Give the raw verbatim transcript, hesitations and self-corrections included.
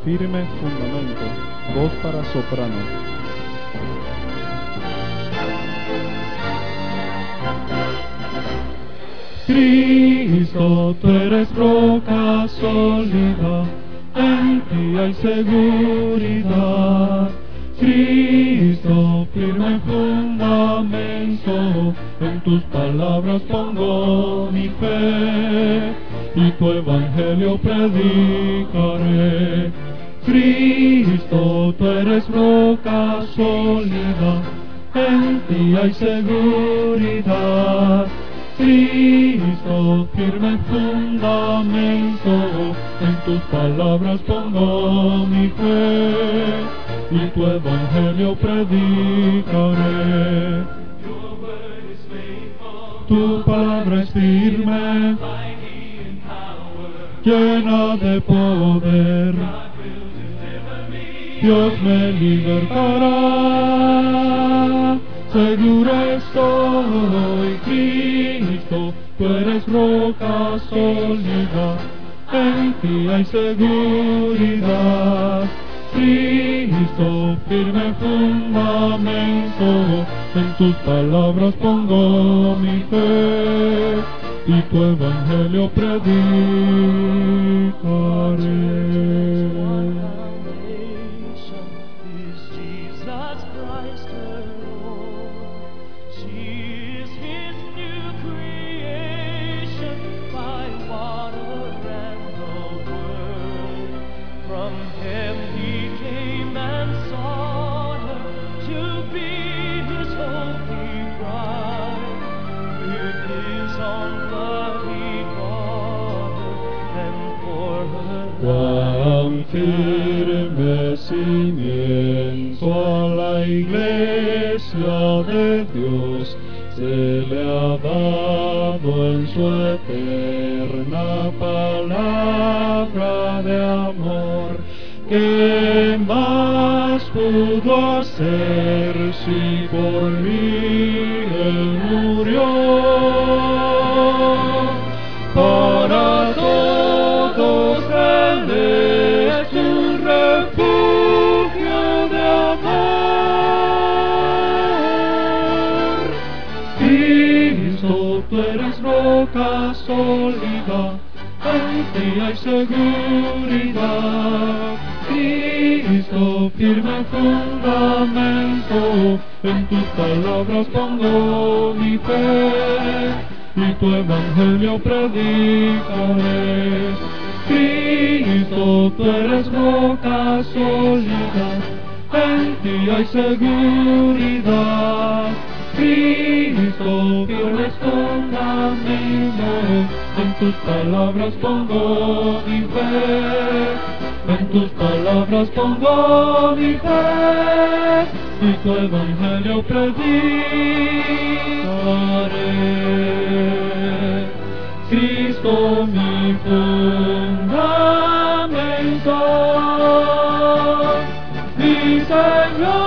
firme fundamento. Voz para soprano. Cristo, tú eres roca sólida, en ti hay seguridad. Cristo, firme fundamento, en tus palabras pongo mi fe, y tu evangelio predicaré. Cristo, tú eres roca sólida, en ti hay seguridad. Cristo, firme fundamento, en tus palabras pongo mi fe, y tu evangelio predicaré. Tu palabra es firme, llena de poder. Dios me libertará, seguro estoy. Cristo, tú eres roca sólida, en ti hay seguridad. Cristo, firme fundamento, en tus palabras pongo mi fe, y tu evangelio predicaré. Cuán firme cimiento a la iglesia de Dios se le ha dado en su eterna palabra de amor. ¿Qué más pudo hacer si por mí Él murió? Para todos Él es un refugio de amor. Cristo, tú eres roca sólida, en ti hay seguridad. Cristo, firme fundamento, en tus palabras pongo mi fe, y tu evangelio predicaré. Cristo, tú eres roca sólida, en ti hay seguridad. Cristo, firme fundamento, en tus palabras pongo mi fe, en tus palabras pongo mi fe, y tu evangelio predicaré. Cristo, mi fundamento, mi Señor.